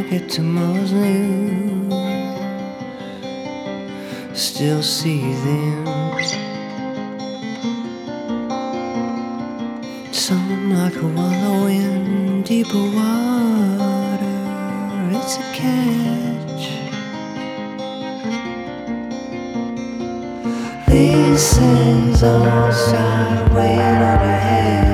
get to Mars new, still seething. Some like a wallow in deeper water. It's a catch. These things all start weighing on your head.